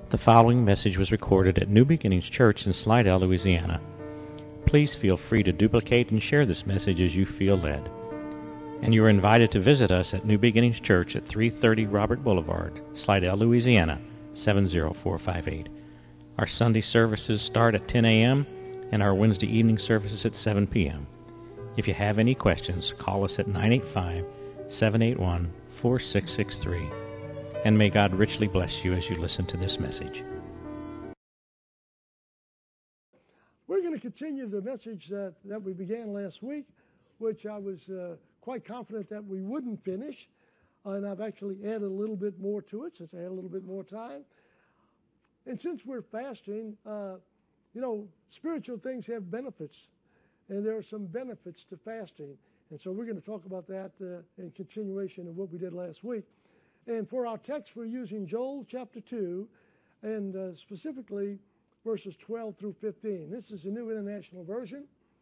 The following message was recorded at New Beginnings Church in Slidell, Louisiana. Please feel free to duplicate and share this message as you feel led. And you are invited to visit us at New Beginnings Church at 330 Robert Boulevard, Slidell, Louisiana, 70458. Our Sunday services start at 10 a.m. and our Wednesday evening services at 7 p.m. If you have any questions, call us at 985-781-4663. And may God richly bless you as you listen to this message. We're going to continue the message that we began last week, which I was quite confident that we wouldn't finish. And I've actually added a little bit more to it since I had a little bit more time. And since we're fasting, spiritual things have benefits. And there are some benefits to fasting. And so we're going to talk about that in continuation of what we did last week. And for our text, we're using Joel chapter 2, and specifically verses 12 through 15. This is the New International Version.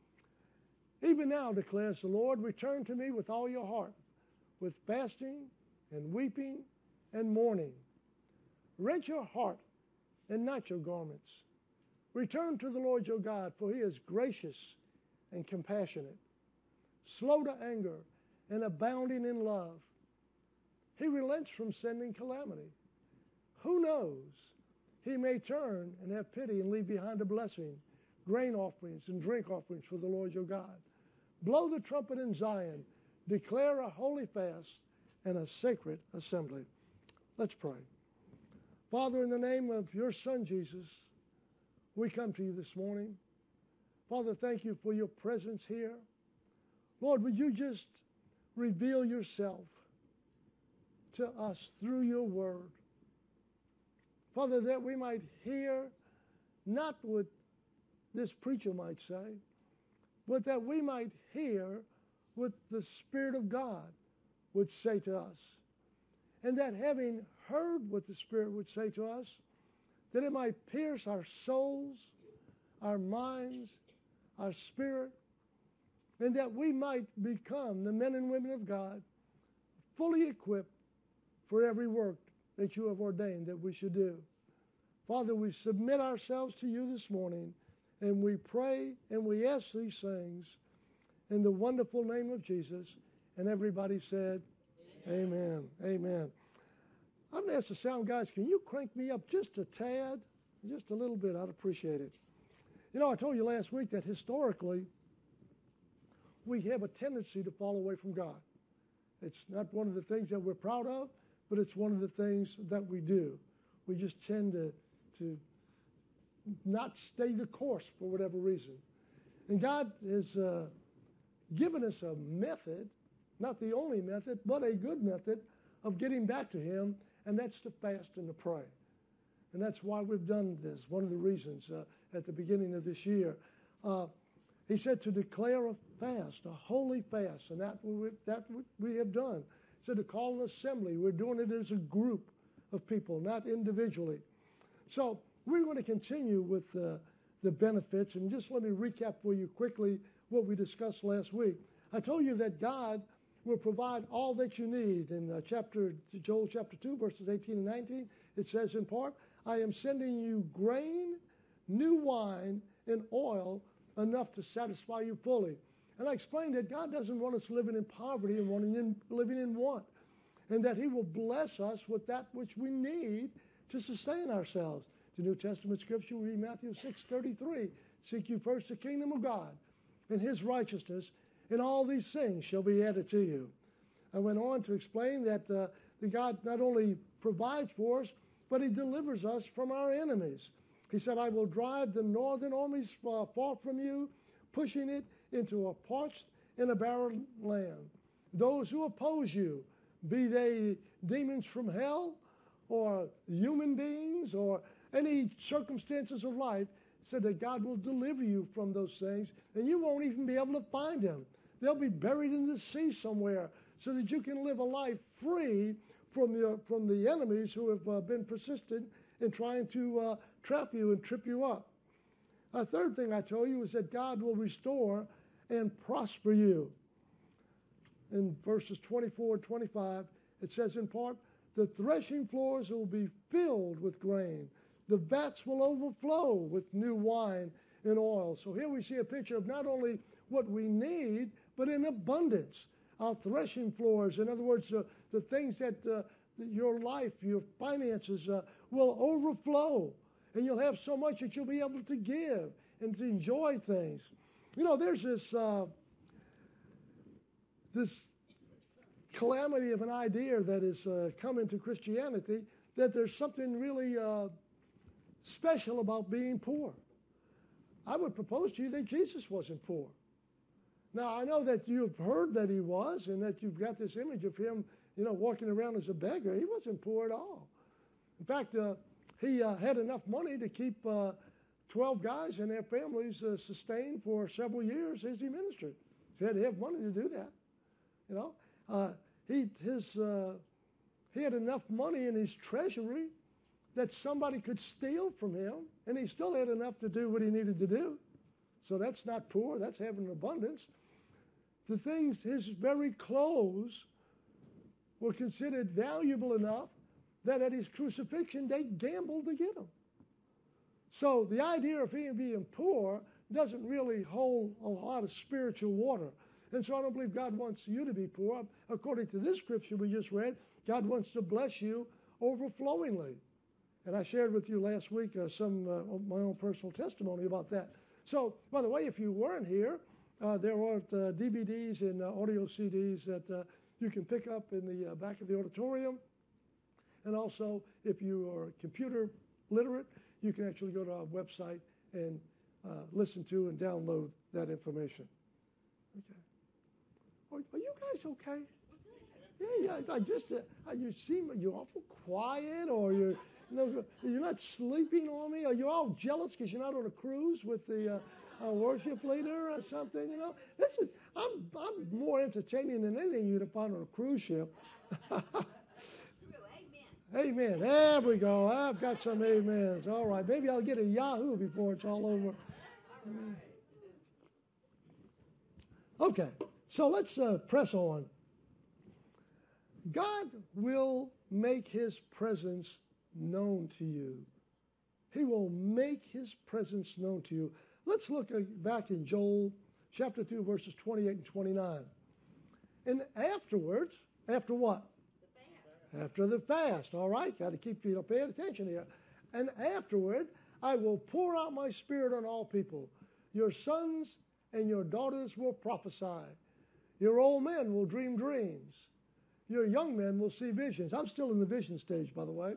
Even now, declares the Lord, return to me with all your heart, with fasting and weeping and mourning. Rent your heart and not your garments. Return to the Lord your God, for he is gracious and compassionate, slow to anger and abounding in love. He relents from sending calamity. Who knows? He may turn and have pity and leave behind a blessing, grain offerings and drink offerings for the Lord your God. Blow the trumpet in Zion. Declare a holy fast and a sacred assembly. Let's pray. Father, in the name of your Son, Jesus, we come to you this morning. Father, thank you for your presence here. Lord, would you just reveal yourself to us through your word. Father, that we might hear not what this preacher might say, but that we might hear what the Spirit of God would say to us. And that having heard what the Spirit would say to us, that it might pierce our souls, our minds, our spirit, and that we might become the men and women of God, fully equipped for every work that you have ordained that we should do. Father, we submit ourselves to you this morning, and we pray and we ask these things in the wonderful name of Jesus. And everybody said, amen. Amen. I'm going to ask the sound guys, can you crank me up just a tad? Just a little bit. I'd appreciate it. You know, I told you last week that historically, we have a tendency to fall away from God. It's not one of the things that we're proud of, but it's one of the things that we do. We just tend to not stay the course for whatever reason. And God has given us a method, not the only method, but a good method of getting back to him, and that's to fast and to pray. And that's why we've done this, one of the reasons at the beginning of this year. He said to declare a fast, a holy fast, and that we have done. He said to call an assembly. We're doing it as a group of people, not individually. So we're going to continue with the benefits, and just let me recap for you quickly what we discussed last week. I told you that God will provide all that you need. In Joel chapter 2, verses 18 and 19, it says in part, I am sending you grain, new wine, and oil, enough to satisfy you fully. And I explained that God doesn't want us living in poverty and living in want, and that he will bless us with that which we need to sustain ourselves. The New Testament scripture, we read Matthew 6:33, seek you first the kingdom of God and his righteousness, and all these things shall be added to you. I went on to explain that God not only provides for us, but he delivers us from our enemies. He said, I will drive the northern armies far from you, pushing it into a parched and a barren land. Those who oppose you, be they demons from hell or human beings or any circumstances of life, said that God will deliver you from those things, and you won't even be able to find them. They'll be buried in the sea somewhere so that you can live a life free from the enemies who have been persistent in trying to trap you and trip you up. A third thing I told you is that God will restore and prosper you. In verses 24 and 25, it says in part, the threshing floors will be filled with grain. The vats will overflow with new wine and oil. So here we see a picture of not only what we need, but in abundance. Our threshing floors, in other words, the things that your life, your finances will overflow. And you'll have so much that you'll be able to give and to enjoy things. You know, there's this calamity of an idea that has come into Christianity, that there's something really special about being poor. I would propose to you that Jesus wasn't poor. Now, I know that you've heard that he was, and that you've got this image of him, walking around as a beggar. He wasn't poor at all. In fact, he had enough money to keep 12 guys and their families sustained for several years as he ministered. He had to have money to do that. He had enough money in his treasury that somebody could steal from him, and he still had enough to do what he needed to do. So that's not poor, that's having abundance. The things, his very clothes were considered valuable enough that at his crucifixion they gambled to get him. So the idea of him being poor doesn't really hold a lot of spiritual water. And so I don't believe God wants you to be poor. According to this scripture we just read, God wants to bless you overflowingly. And I shared with you last week some of my own personal testimony about that. So, by the way, if you weren't here, there are DVDs and audio CDs that you can pick up in the back of the auditorium. And also, if you are computer literate, you can actually go to our website and listen to and download that information. Okay. Are you guys okay? Yeah. You seem you're awful quiet, or you're not sleeping on me, or you're all jealous because you're not on a cruise with the worship leader or something. I'm more entertaining than anything you'd find on a cruise ship. Amen. There we go. I've got some amens. All right. Maybe I'll get a Yahoo before it's all over. Okay. So let's press on. God will make his presence known to you. He will make his presence known to you. Let's look back in Joel chapter 2, verses 28 and 29. And afterwards, after what? After the fast, all right? Got to keep paying attention here. And afterward, I will pour out my spirit on all people. Your sons and your daughters will prophesy. Your old men will dream dreams. Your young men will see visions. I'm still in the vision stage, by the way.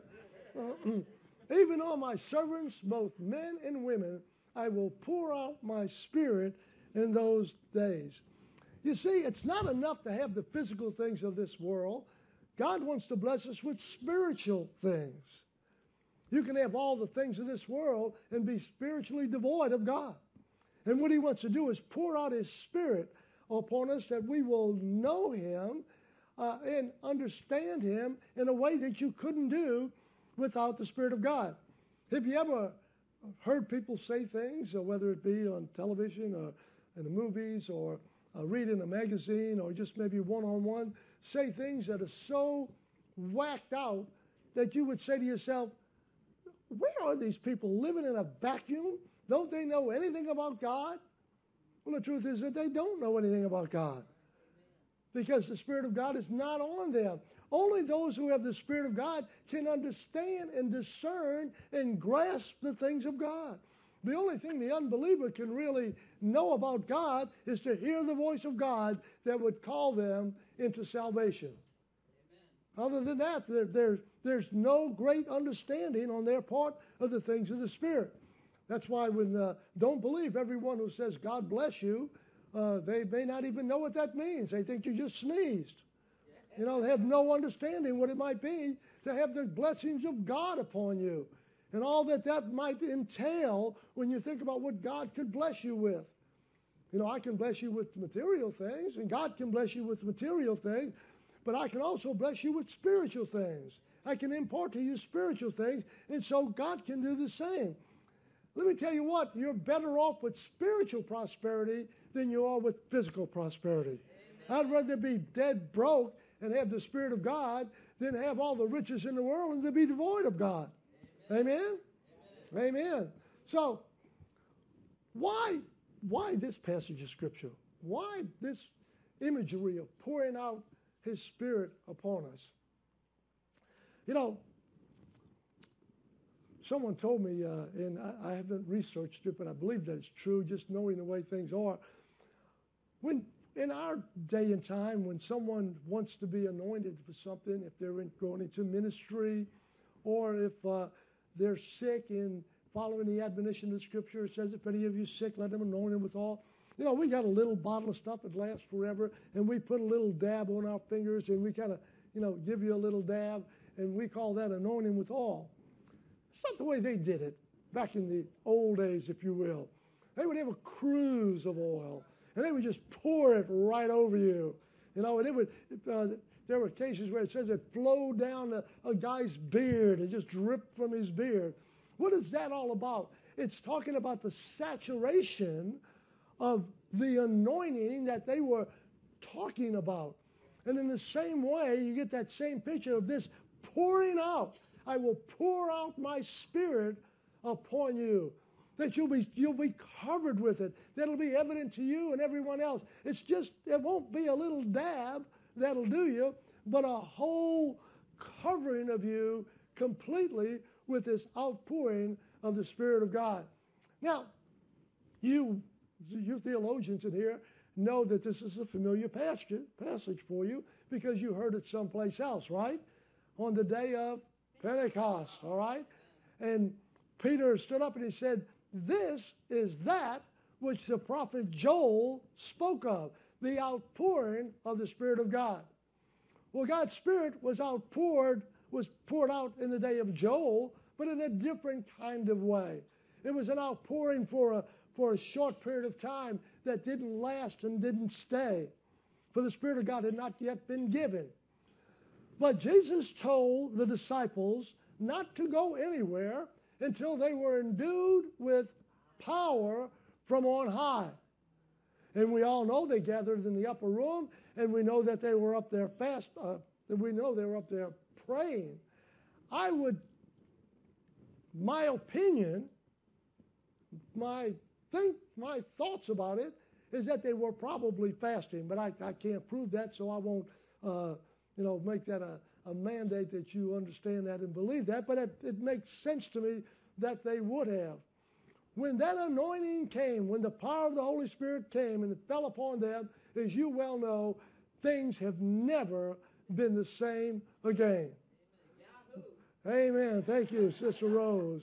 Even on my servants, both men and women, I will pour out my spirit in those days. You see, it's not enough to have the physical things of this world. God wants to bless us with spiritual things. You can have all the things of this world and be spiritually devoid of God. And what he wants to do is pour out his spirit upon us that we will know him and understand him in a way that you couldn't do without the Spirit of God. Have you ever heard people say things, whether it be on television or in the movies or read in a magazine or just maybe one-on-one, say things that are so whacked out that you would say to yourself, where are these people living in a vacuum? Don't they know anything about God? Well, the truth is that they don't know anything about God because the Spirit of God is not on them. Only those who have the Spirit of God can understand and discern and grasp the things of God. The only thing the unbeliever can really know about God is to hear the voice of God that would call them into salvation. Amen. Other than that, there's no great understanding on their part of the things of the Spirit. That's why when don't believe everyone who says God bless you, they may not even know what that means. They think you just sneezed. They have no understanding what it might be to have the blessings of God upon you and all that might entail when you think about what God could bless you with. I can bless you with material things, and God can bless you with material things, but I can also bless you with spiritual things. I can impart to you spiritual things, and so God can do the same. Let me tell you what, you're better off with spiritual prosperity than you are with physical prosperity. Amen. I'd rather be dead broke and have the Spirit of God than have all the riches in the world and to be devoid of God. Amen? Amen? Amen. So, why this passage of Scripture? Why this imagery of pouring out His Spirit upon us? You know, someone told me, and I haven't researched it, but I believe that it's true, just knowing the way things are. When in our day and time, when someone wants to be anointed for something, if they're going into ministry, or if they're sick and following the admonition of the Scripture, it says, if any of you sick, let them anoint him with all. You know, we got a little bottle of stuff that lasts forever, and we put a little dab on our fingers, and we kind of, give you a little dab, and we call that anointing with all. It's not the way they did it back in the old days, if you will. They would have a cruise of oil, and they would just pour it right over you. And it would, there were cases where it says it flowed down a guy's beard. It just dripped from his beard. What is that all about? It's talking about the saturation of the anointing that they were talking about. And in the same way, you get that same picture of this pouring out. I will pour out my Spirit upon you, that you'll be covered with it, that'll be evident to you and everyone else. It won't be a little dab that'll do you, but a whole covering of you completely with this outpouring of the Spirit of God. Now, you theologians in here know that this is a familiar passage for you because you heard it someplace else, right? On the day of Pentecost, all right? And Peter stood up and he said, this is that which the prophet Joel spoke of, the outpouring of the Spirit of God. Well, God's Spirit was poured out in the day of Joel, but in a different kind of way. It was an outpouring for a short period of time that didn't last and didn't stay. For the Spirit of God had not yet been given. But Jesus told the disciples not to go anywhere until they were endued with power from on high. And we all know they gathered in the upper room, and we know that they were up there we know they were up there praying. My opinion, my thoughts about it is that they were probably fasting, but I can't prove that, so I won't make that a mandate that you understand that and believe that, but it makes sense to me that they would have. When that anointing came, when the power of the Holy Spirit came and it fell upon them, as you well know, things have never been the same again. Amen. Thank you, Sister Rose.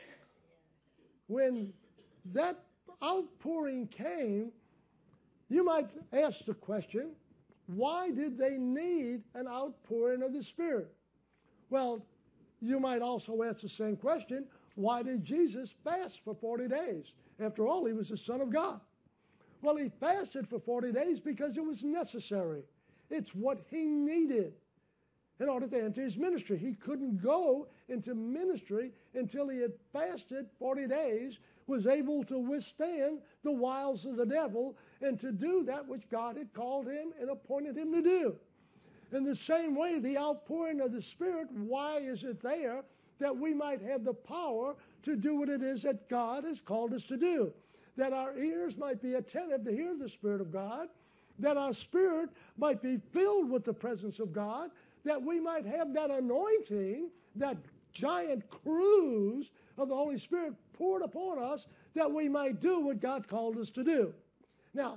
When that outpouring came, you might ask the question, why did they need an outpouring of the Spirit? Well, you might also ask the same question, why did Jesus fast for 40 days? After all, he was the Son of God. Well, he fasted for 40 days because it was necessary. It's what he needed in order to enter his ministry. He couldn't go into ministry until he had fasted 40 days, was able to withstand the wiles of the devil, and to do that which God had called him and appointed him to do. In the same way, the outpouring of the Spirit, why is it there? That we might have the power to do what it is that God has called us to do. That our ears might be attentive to hear the Spirit of God. That our spirit might be filled with the presence of God. That we might have that anointing, that giant cruise of the Holy Spirit poured upon us, that we might do what God called us to do. Now,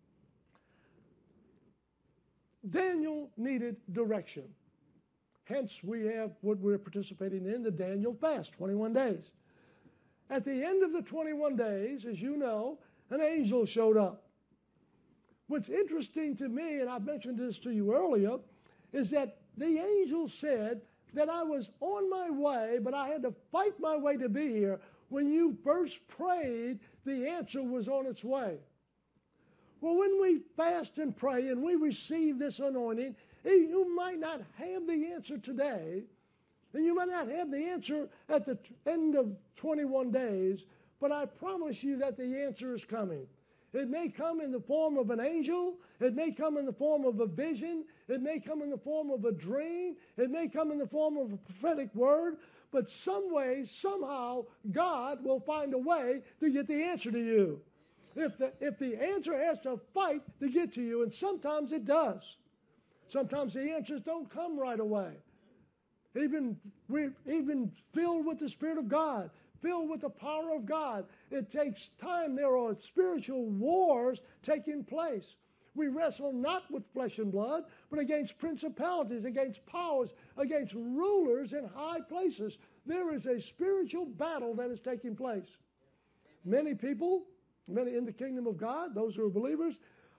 Daniel needed direction. Hence, we have what we're participating in, the Daniel fast, 21 days. At the end of the 21 days, as you know, an angel showed up. What's interesting to me, and I've mentioned this to you earlier, is that the angel said that I was on my way, but I had to fight my way to be here. When you first prayed, the answer was on its way. Well, when we fast and pray and we receive this anointing, you might not have the answer today, and you might not have the answer at the end of 21 days, but I promise you that the answer is coming. It may come in the form of an angel. It may come in the form of a vision. It may come in the form of a dream. It may come in the form of a prophetic word. but some way, somehow, God will find a way to get the answer to you. If the answer has to fight to get to you, and sometimes it does. Sometimes the answers don't come right away. Even filled with the Spirit of God, filled with the power of God, it takes time. There are spiritual wars taking place. We wrestle not with flesh and blood, but against principalities, against powers, against rulers in high places. There is a spiritual battle that is taking place. Many people, many in the kingdom of God, those who are believers,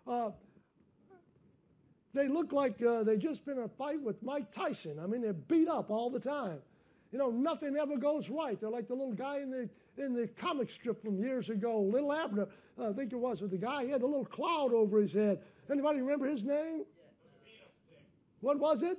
they look like they just been in a fight with Mike Tyson. I mean, they're beat up all the time. You know, nothing ever goes right. They're like the little guy in the comic strip from years ago, Little Abner, I think it was, with the guy, he had a little cloud over his head. Anybody remember his name? What was it?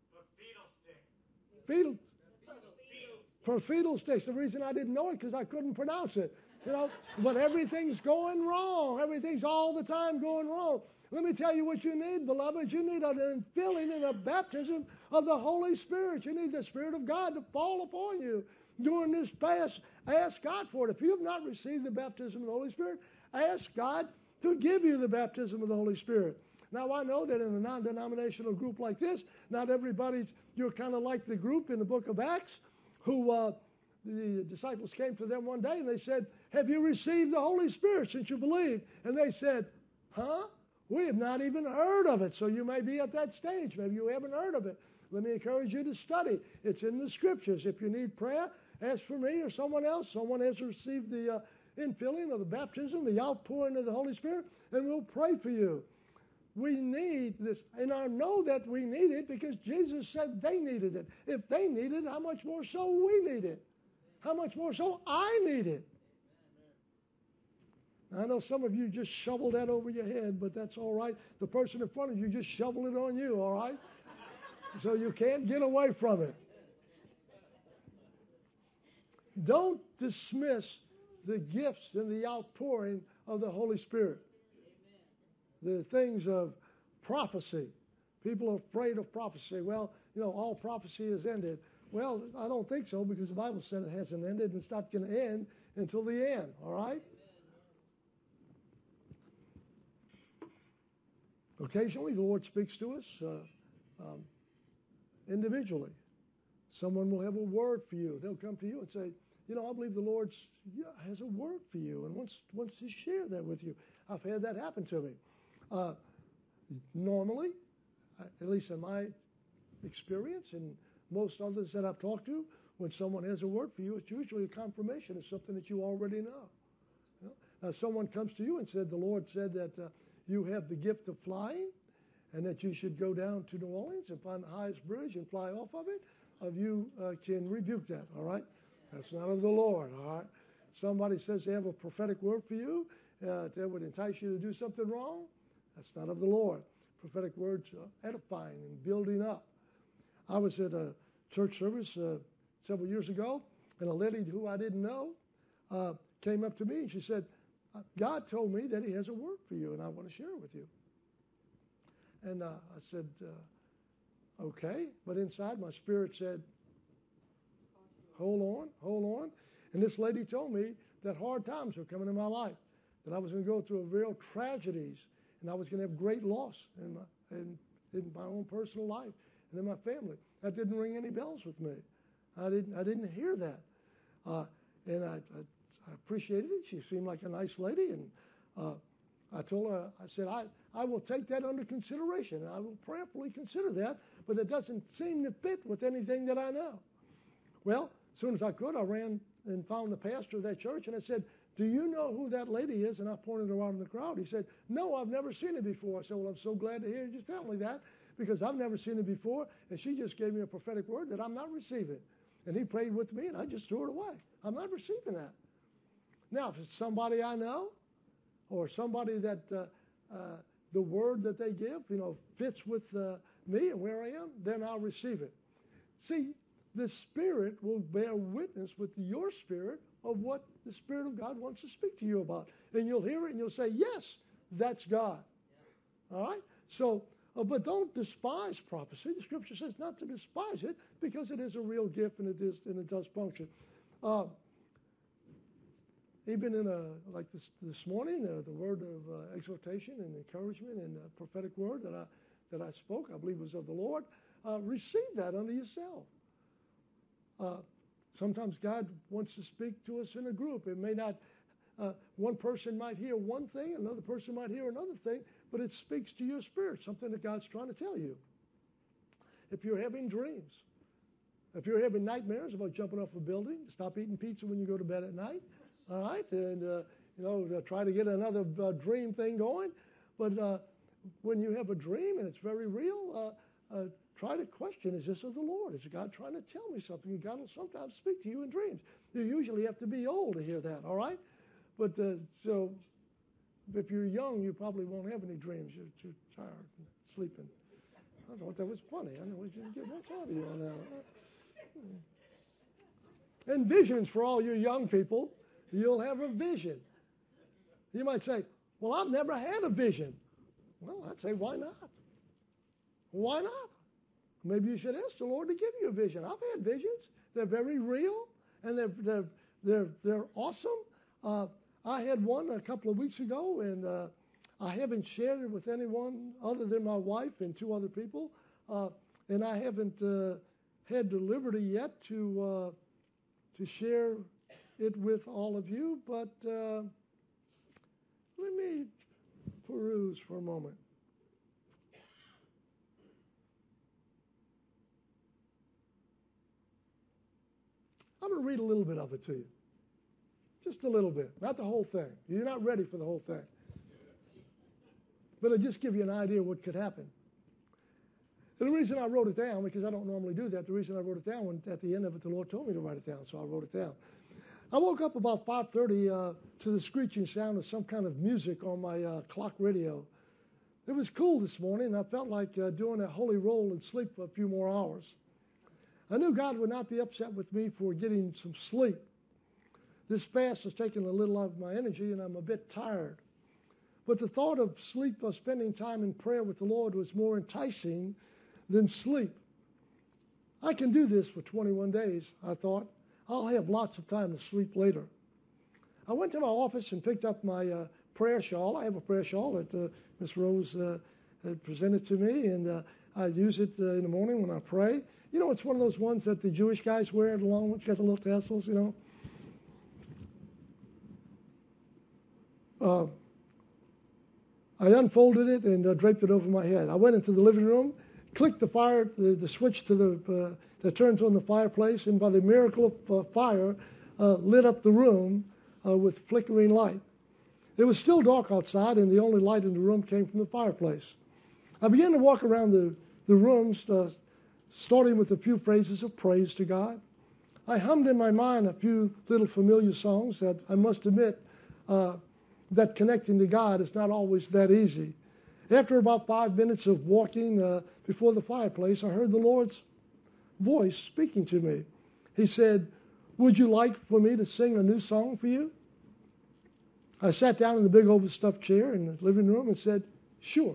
Fetal sticks. The reason I didn't know it because I couldn't pronounce it. You know, but everything's going wrong. Everything's all the time going wrong. Let me tell you what you need, beloved. You need an infilling and a baptism of the Holy Spirit. You need the Spirit of God to fall upon you during this fast. Ask God for it. If you have not received the baptism of the Holy Spirit, ask God to give you the baptism of the Holy Spirit. Now, I know that in a non-denominational group like this, not everybody's, you're kind of like the group in the book of Acts who the disciples came to them one day and they said, have you received the Holy Spirit since you believed? And they said, huh? We have not even heard of it. So you may be at that stage. Maybe you haven't heard of it. Let me encourage you to study. It's in the Scriptures. If you need prayer, ask for me or someone else. Someone has received the infilling of the baptism, the outpouring of the Holy Spirit, and we'll pray for you. We need this, and I know that we need it because Jesus said they needed it. If they need it, how much more so we need it? How much more so I need it? I know some of you just shoveled that over your head, but that's all right. The person in front of you just shoveled it on you, all right? So you can't get away from it. Don't dismiss the gifts and the outpouring of the Holy Spirit. The things of prophecy. People are afraid of prophecy. Well, you know, all prophecy is ended. Well, I don't think so because the Bible said it hasn't ended and it's not going to end until the end, all right? Occasionally, the Lord speaks to us individually. Someone will have a word for you. They'll come to you and say, you know, I believe the Lord has a word for you and wants to share that with you. I've had that happen to me. Normally, at least in my experience and most others that I've talked to, when someone has a word for you, it's usually a confirmation of something that you already know. You know? Now, someone comes to you and said, the Lord said that you have the gift of flying and that you should go down to New Orleans and find the highest bridge and fly off of it, you can rebuke that, all right? That's not of the Lord, all right? Somebody says they have a prophetic word for you that would entice you to do something wrong. That's not of the Lord. Prophetic words are edifying and building up. I was at a church service several years ago, and a lady who I didn't know came up to me and she said, God told me that he has a word for you, and I want to share it with you. And I said, okay. But inside my spirit said, hold on. And this lady told me that hard times were coming in my life, that I was going to go through real tragedies, and I was going to have great loss in my own personal life and in my family. That didn't ring any bells with me. I didn't hear that. And I appreciated it. She seemed like a nice lady, and I told her, I said, I will take that under consideration, and I will prayerfully consider that, but it doesn't seem to fit with anything that I know. Well, as soon as I could, I ran and found the pastor of that church, and I said, do you know who that lady is? And I pointed around in the crowd. He said, no, I've never seen her before. I said, well, I'm so glad to hear you just tell me that, because I've never seen her before, and she just gave me a prophetic word that I'm not receiving. And he prayed with me, and I just threw it away. I'm not receiving that. Now, if it's somebody I know, or somebody that the word that they give, you know, fits with me and where I am, then I'll receive it. See, the Spirit will bear witness with your spirit of what the Spirit of God wants to speak to you about. And you'll hear it and you'll say, yes, that's God. Yeah. All right? So But don't despise prophecy. The Scripture says not to despise it because it is a real gift and it does function. Even in like this morning, the word of exhortation and encouragement and prophetic word that I spoke, I believe was of the Lord. Receive that unto yourself. Sometimes God wants to speak to us in a group. It may not. One person might hear one thing, another person might hear another thing, but it speaks to your spirit, something that God's trying to tell you. If you're having dreams, if you're having nightmares about jumping off a building, stop eating pizza when you go to bed at night. All right, and try to get another dream thing going. But when you have a dream and it's very real, try to question: is this of the Lord? Is God trying to tell me something? God will sometimes speak to you in dreams. You usually have to be old to hear that. All right. But so if you're young, you probably won't have any dreams. You're too tired and sleeping. I thought that was funny. I know we didn't get much out of you on that. And visions for all you young people. You'll have a vision. You might say, well, I've never had a vision. Well, I'd say, why not? Why not? Maybe you should ask the Lord to give you a vision. I've had visions. They're very real, and they're awesome. I had one a couple of weeks ago, and I haven't shared it with anyone other than my wife and two other people, and I haven't had the liberty yet to share it with all of you. But let me peruse for a moment. I'm going to read a little bit of it to you. Just a little bit, not the whole thing. You're not ready for the whole thing. But it'll just give you an idea of what could happen. And the reason I wrote it down, because I don't normally do that, the reason I wrote it down, when at the end of it, the Lord told me to write it down, so I wrote it down. I woke up about 5:30 to the screeching sound of some kind of music on my clock radio. It was cool this morning, and I felt like doing a holy roll and sleep for a few more hours. I knew God would not be upset with me for getting some sleep. This fast has taken a little of my energy, and I'm a bit tired. But the thought of sleep, of spending time in prayer with the Lord, was more enticing than sleep. I can do this for 21 days, I thought. I'll have lots of time to sleep later. I went to my office and picked up my prayer shawl. I have a prayer shawl that Miss Rose had presented to me, and I use it in the morning when I pray. You know, it's one of those ones that the Jewish guys wear along with, got the little tassels, you know. I unfolded it and draped it over my head. I went into the living room, clicked the switch to that turns on the fireplace, and by the miracle of fire, lit up the room with flickering light. It was still dark outside, and the only light in the room came from the fireplace. I began to walk around the rooms, starting with a few phrases of praise to God. I hummed in my mind a few little familiar songs that I must admit that connecting to God is not always that easy. After about 5 minutes of walking before the fireplace, I heard the Lord's voice speaking to me. He said, "Would you like for me to sing a new song for you?" I sat down in the big overstuffed chair in the living room and said, "Sure."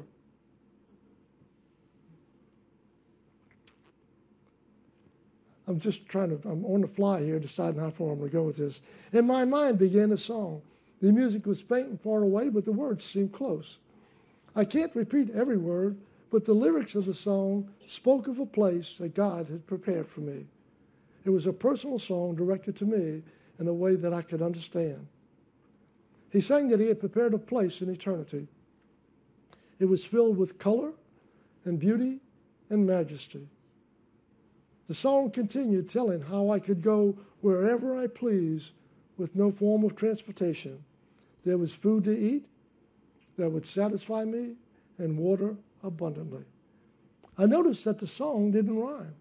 I'm on the fly here, deciding how far I'm going to go with this. In my mind began a song. The music was faint and far away, but the words seemed close. I can't repeat every word, but the lyrics of the song spoke of a place that God had prepared for me. It was a personal song directed to me in a way that I could understand. He sang that he had prepared a place in eternity. It was filled with color and beauty and majesty. The song continued telling how I could go wherever I please with no form of transportation. There was food to eat that would satisfy me and water abundantly. I noticed that the song didn't rhyme.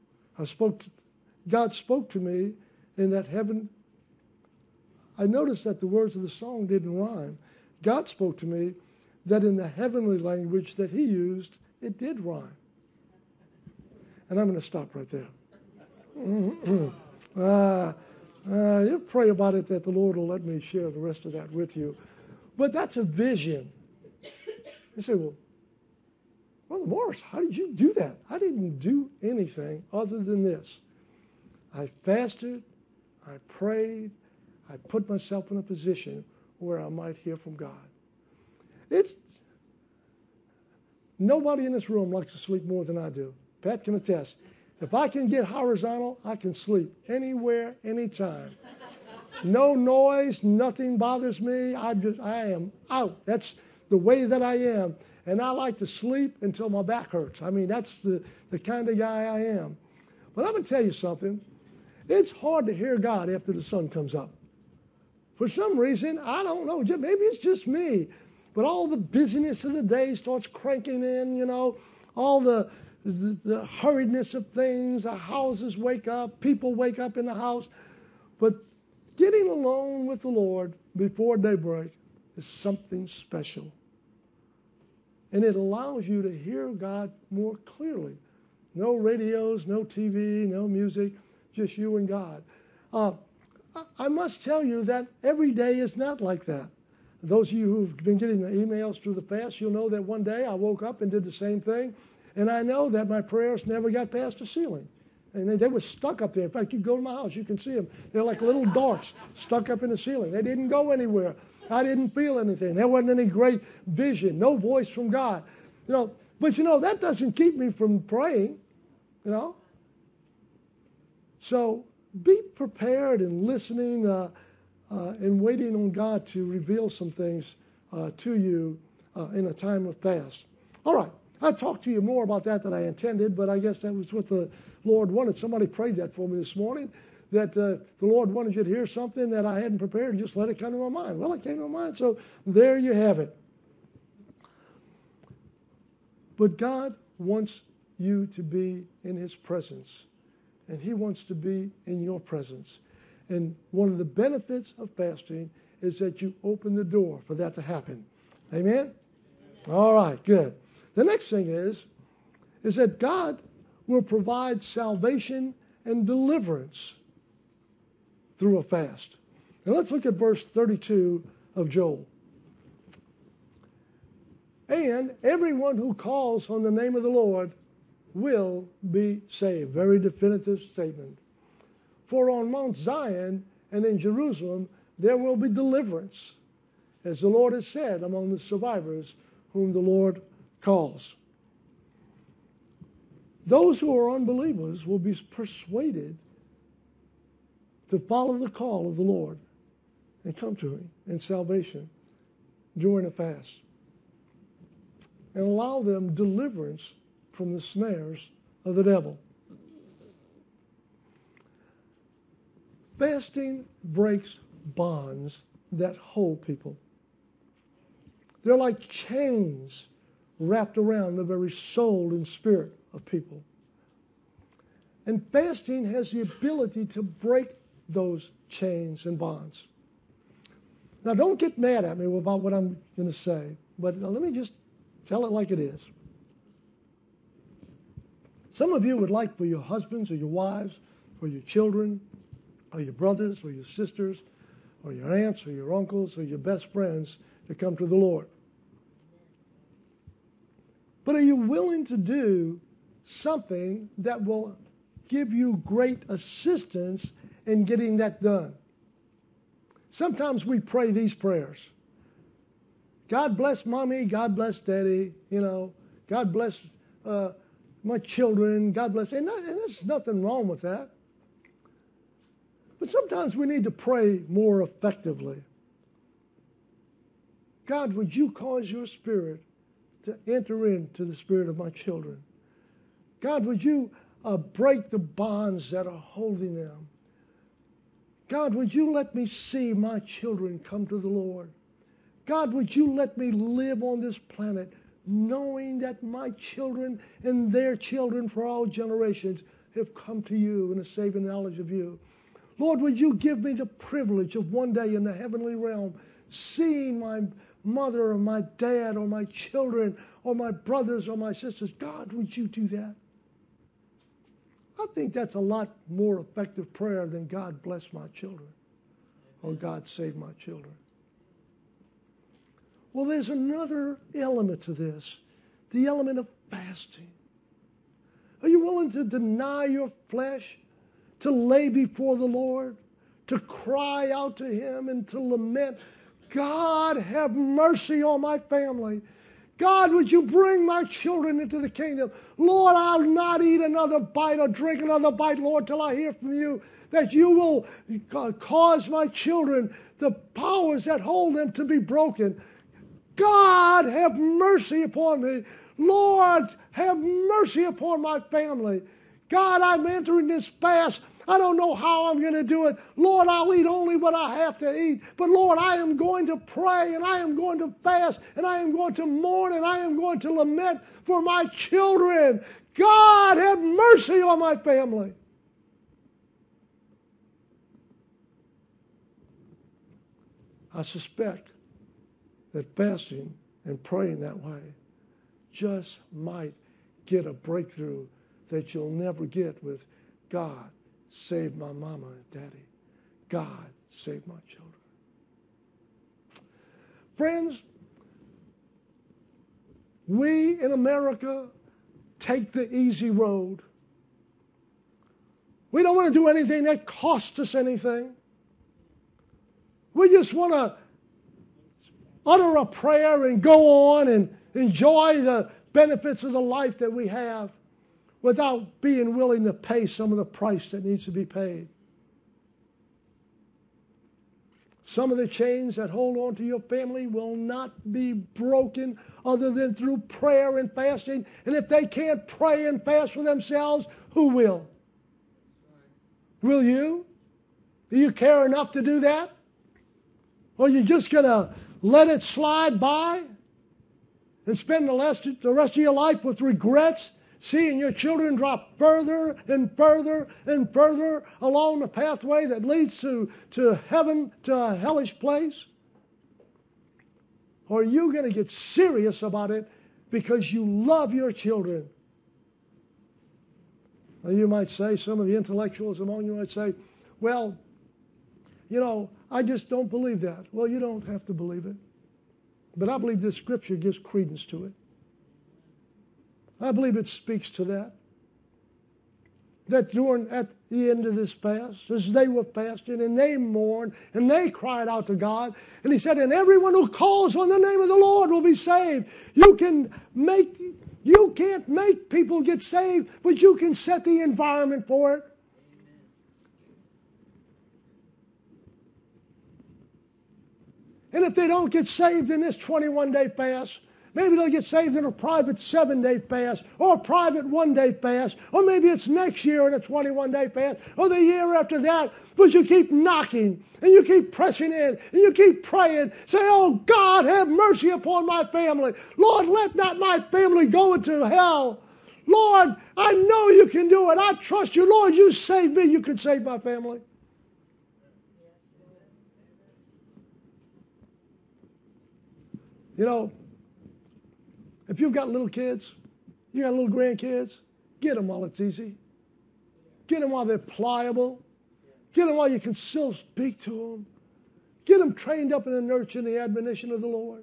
God spoke to me in that heaven. I noticed that the words of the song didn't rhyme. God spoke to me that in the heavenly language that he used, it did rhyme. And I'm going to stop right there. You pray about it that the Lord will let me share the rest of that with you. But that's a vision. You say, well, Brother Morris, how did you do that? I didn't do anything other than this. I fasted, I prayed, I put myself in a position where I might hear from God. Nobody in this room likes to sleep more than I do. Pat can attest. If I can get horizontal, I can sleep anywhere, anytime. No noise, nothing bothers me. I am out. That's the way that I am. And I like to sleep until my back hurts. I mean, that's the kind of guy I am. But I'm going to tell you something. It's hard to hear God after the sun comes up. For some reason, I don't know, maybe it's just me, but all the busyness of the day starts cranking in, all the hurriedness of things, the houses wake up, people wake up in the house. But getting alone with the Lord before daybreak is something special. And it allows you to hear God more clearly. No radios, no TV, no music, just you and God. I must tell you that every day is not like that. Those of you who've been getting the emails through the fast, you'll know that one day I woke up and did the same thing. And I know that my prayers never got past the ceiling. And they were stuck up there. In fact, you go to my house, you can see them. They're like little darts stuck up in the ceiling. They didn't go anywhere. I didn't feel anything. There wasn't any great vision, no voice from God. But that doesn't keep me from praying, So be prepared and listening and waiting on God to reveal some things to you in a time of fast. All right. I talked to you more about that than I intended, but I guess that was what the Lord wanted. Somebody prayed that for me this morning, that the Lord wanted you to hear something that I hadn't prepared and just let it come to my mind. Well, it came to my mind, so there you have it. But God wants you to be in His presence, and He wants to be in your presence. And one of the benefits of fasting is that you open the door for that to happen. Amen? All right, good. The next thing is that God will provide salvation and deliverance through a fast. Now let's look at verse 32 of Joel. And everyone who calls on the name of the Lord will be saved. Very definitive statement. For on Mount Zion and in Jerusalem there will be deliverance, as the Lord has said, among the survivors whom the Lord calls. Those who are unbelievers will be persuaded to follow the call of the Lord and come to Him in salvation during a fast, and allow them deliverance from the snares of the devil. Fasting breaks bonds that hold people. They're like chains wrapped around the very soul and spirit of people. And fasting has the ability to break those chains and bonds. Now, don't get mad at me about what I'm going to say, but let me just tell it like it is. Some of you would like for your husbands or your wives or your children or your brothers or your sisters or your aunts or your uncles or your best friends to come to the Lord. But are you willing to do something that will give you great assistance in getting that done? Sometimes we pray these prayers. God bless mommy, God bless daddy, God bless my children, God bless, and there's nothing wrong with that. But sometimes we need to pray more effectively. God, would you cause your spirit to enter into the spirit of my children? God, would you break the bonds that are holding them? God, would you let me see my children come to the Lord? God, would you let me live on this planet knowing that my children and their children for all generations have come to you in a saving knowledge of you? Lord, would you give me the privilege of one day in the heavenly realm seeing my mother or my dad or my children or my brothers or my sisters? God, would you do that? I think that's a lot more effective prayer than God bless my children or God save my children. Well, there's another element to this the element of fasting? Are you willing to deny your flesh, to lay before the Lord, to cry out to Him and to lament, God, have mercy on my family. God, would you bring my children into the kingdom? Lord, I'll not eat another bite or drink another bite, Lord, till I hear from you that you will cause my children, the powers that hold them, to be broken. God, have mercy upon me. Lord, have mercy upon my family. God, I'm entering this fast. I don't know how I'm going to do it. Lord, I'll eat only what I have to eat. But Lord, I am going to pray and I am going to fast and I am going to mourn and I am going to lament for my children. God, have mercy on my family. I suspect that fasting and praying that way just might get a breakthrough that you'll never get with God, save my mama and daddy. God, save my children. Friends, we in America take the easy road. We don't want to do anything that costs us anything. We just want to utter a prayer and go on and enjoy the benefits of the life that we have without being willing to pay some of the price that needs to be paid. Some of the chains that hold on to your family will not be broken other than through prayer and fasting. And if they can't pray and fast for themselves, who will? Will you? Do you care enough to do that? Or are you just going to let it slide by and spend the rest of your life with regrets, seeing your children drop further and further and further along the pathway that leads to heaven, to a hellish place? Or are you going to get serious about it because you love your children? Now you might say, some of the intellectuals among you might say, well, you know, I just don't believe that. Well, you don't have to believe it. But I believe this scripture gives credence to it. I believe it speaks to that. That at the end of this fast, as they were fasting and they mourned and they cried out to God, and He said, and everyone who calls on the name of the Lord will be saved. You can't make people get saved, but you can set the environment for it. And if they don't get saved in this 21-day fast, maybe they'll get saved in a private 7-day fast or a private 1-day fast, or maybe it's next year in a 21-day fast or the year after that. But you keep knocking and you keep pressing in and you keep praying. Say, oh God, have mercy upon my family. Lord, let not my family go into hell. Lord, I know you can do it. I trust you. Lord, you saved me. You can save my family. You know, if you've got little kids, you got little grandkids, get them while it's easy. Get them while they're pliable. Get them while you can still speak to them. Get them trained up in the nurture and the admonition of the Lord.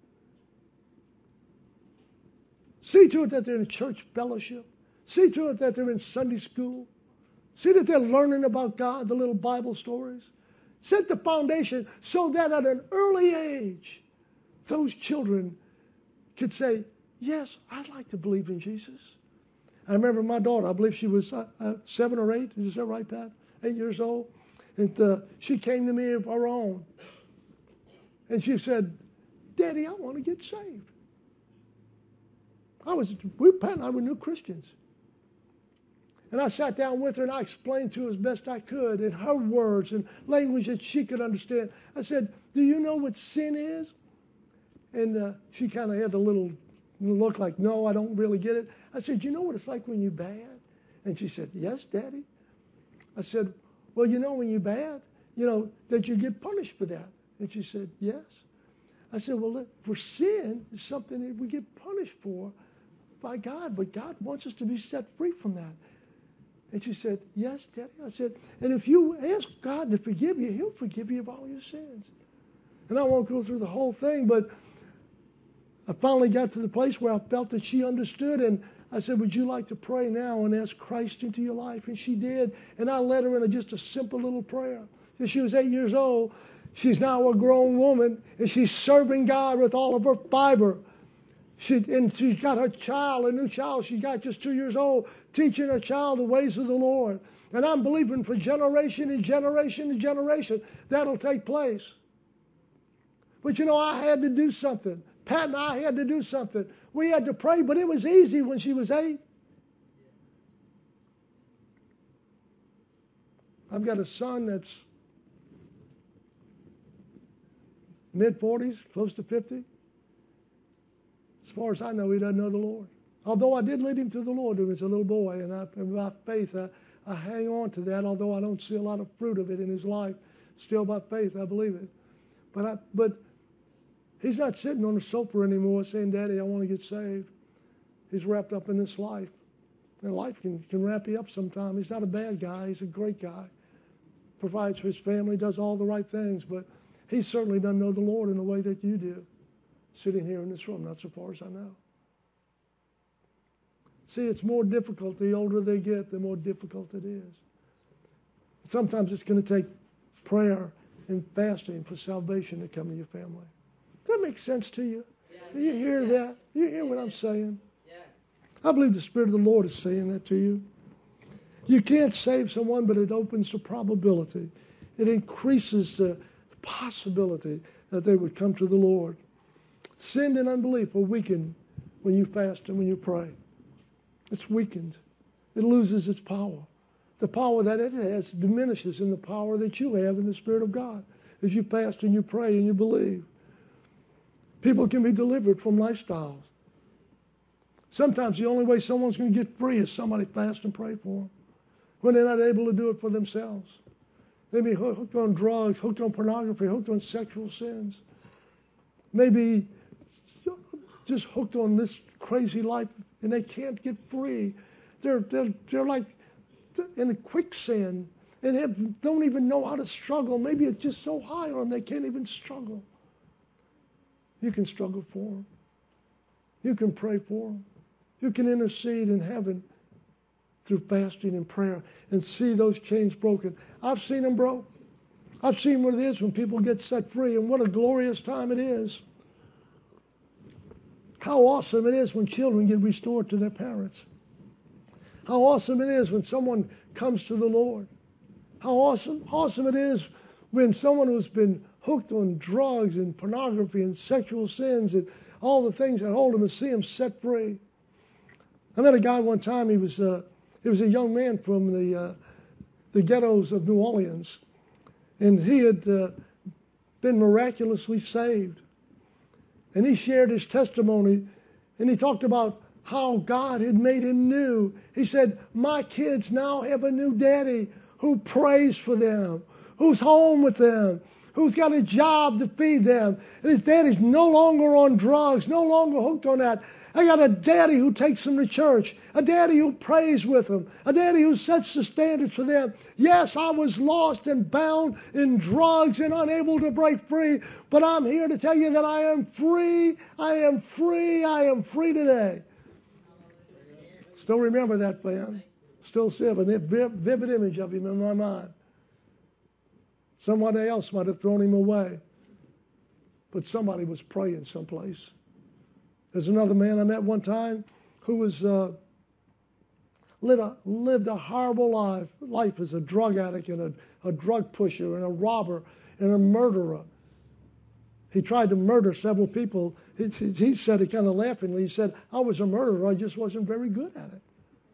See to it that they're in church fellowship. See to it that they're in Sunday school. See that they're learning about God, the little Bible stories. Set the foundation so that at an early age, those children could say, yes, I'd like to believe in Jesus. I remember my daughter, I believe she was 7 or 8. Is that right, Pat? 8 years old. And she came to me of her own. And she said, Daddy, I want to get saved. Pat and I were new Christians. And I sat down with her and I explained to her as best I could in her words and language that she could understand. I said, do you know what sin is? And she kind of had a little look like, no, I don't really get it. I said, you know what it's like when you're bad? And she said, yes, Daddy. I said, well, you know when you're bad, that you get punished for that. And she said, yes. I said, well, for sin is something that we get punished for by God, but God wants us to be set free from that. And she said, yes, Daddy. I said, and if you ask God to forgive you, He'll forgive you of all your sins. And I won't go through the whole thing, but I finally got to the place where I felt that she understood, and I said, would you like to pray now and ask Christ into your life? And she did, and I led her in just a simple little prayer. She was 8 years old. She's now a grown woman, and she's serving God with all of her fiber. And she's got her child, a new child she got just 2 years old, teaching her child the ways of the Lord. And I'm believing for generation and generation and generation that'll take place. But I had to do something. Pat and I had to do something. We had to pray, but it was easy when she was 8. I've got a son that's mid-40s, close to 50. As far as I know, he doesn't know the Lord. Although I did lead him to the Lord when he was a little boy, and by faith, I hang on to that, although I don't see a lot of fruit of it in his life. Still by faith, I believe it. But he's not sitting on the sofa anymore saying, Daddy, I want to get saved. He's wrapped up in this life. And life can wrap you up sometime. He's not a bad guy. He's a great guy. Provides for his family, does all the right things. But he certainly doesn't know the Lord in the way that you do, sitting here in this room, not so far as I know. See, it's more difficult. The older they get, the more difficult it is. Sometimes it's going to take prayer and fasting for salvation to come to your family. Does that make sense to you? Do you hear that? Do you hear what I'm saying? I believe the Spirit of the Lord is saying that to you. You can't save someone, but it opens the probability. It increases the possibility that they would come to the Lord. Sin and unbelief are weakened when you fast and when you pray. It's weakened. It loses its power. The power that it has diminishes in the power that you have in the Spirit of God as you fast and you pray and you believe. People can be delivered from lifestyles. Sometimes the only way someone's going to get free is somebody fast and pray for them when they're not able to do it for themselves. They may be hooked on drugs, hooked on pornography, hooked on sexual sins. Maybe just hooked on this crazy life and they can't get free. They're like in a quicksand and don't even know how to struggle. Maybe it's just so high on them they can't even struggle. You can struggle for them. You can pray for them. You can intercede in heaven through fasting and prayer and see those chains broken. I've seen them broke. I've seen what it is when people get set free, and what a glorious time it is. How awesome it is when children get restored to their parents. How awesome it is when someone comes to the Lord. How awesome it is when someone who's been hooked on drugs and pornography and sexual sins and all the things that hold them and see them set free. I met a guy one time. He was a young man from the ghettos of New Orleans, and he had been miraculously saved. And he shared his testimony, and he talked about how God had made him new. He said, my kids now have a new daddy who prays for them, who's home with them, who's got a job to feed them. And his daddy's no longer on drugs, no longer hooked on that. I got a daddy who takes them to church, a daddy who prays with them, a daddy who sets the standards for them. Yes, I was lost and bound in drugs and unable to break free, but I'm here to tell you that I am free. I am free. I am free today. Still remember that man. Still see a vivid image of him in my mind. Somebody else might have thrown him away, but somebody was praying someplace. There's another man I met one time who was lived a horrible life as a drug addict and a drug pusher and a robber and a murderer. He tried to murder several people. He said it kind of laughingly. He said, I was a murderer, I just wasn't very good at it.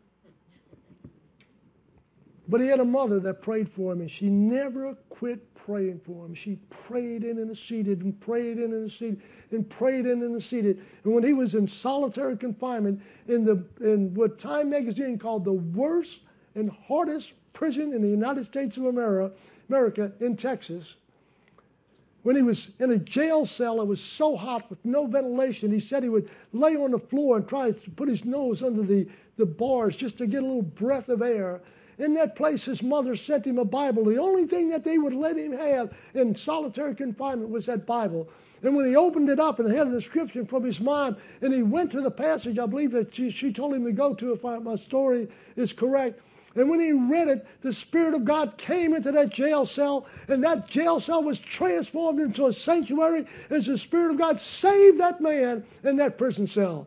But he had a mother that prayed for him, and she never quit praying for him. She prayed and interceded and prayed and interceded and prayed and interceded. And when he was in solitary confinement in what Time magazine called the worst and hardest prison in the United States of America in Texas, when he was in a jail cell, it was so hot with no ventilation, he said he would lay on the floor and try to put his nose under the bars just to get a little breath of air. in that place, his mother sent him a Bible. The only thing that they would let him have in solitary confinement was that Bible. And when he opened it up and had an inscription from his mom, and he went to the passage, I believe that she told him to go to, if my story is correct. And when he read it, the Spirit of God came into that jail cell, and that jail cell was transformed into a sanctuary as the Spirit of God saved that man in that prison cell.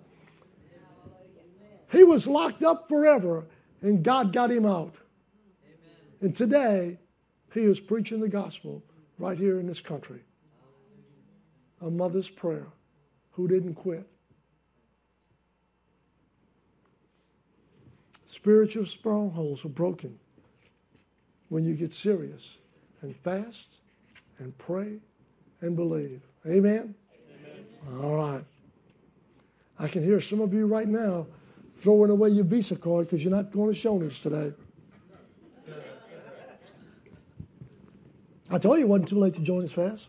He was locked up forever, and God got him out. And today, he is preaching the gospel right here in this country. A mother's prayer who didn't quit. Spiritual strongholds are broken when you get serious and fast and pray and believe. Amen? Amen. All right. I can hear some of you right now throwing away your Visa card because you're not going to Shoney's today. I told you it wasn't too late to join us fast.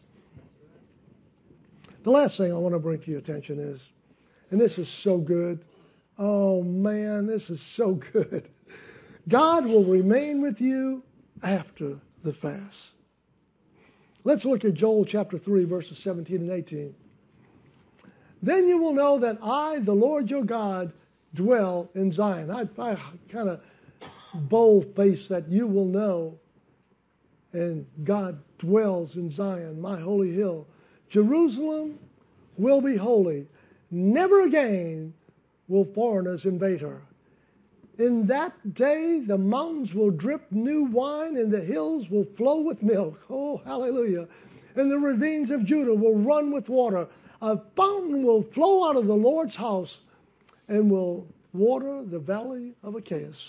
The last thing I want to bring to your attention is, and this is so good. Oh, man, this is so good. God will remain with you after the fast. Let's look at Joel chapter 3, verses 17 and 18. Then you will know that I, the Lord your God, dwell in Zion. I kind of bold-faced that you will know, and God dwells in Zion, my holy hill. Jerusalem will be holy. Never again will foreigners invade her. In that day, the mountains will drip new wine and the hills will flow with milk. Oh, hallelujah. And the ravines of Judah will run with water. A fountain will flow out of the Lord's house and will water the valley of Achaia.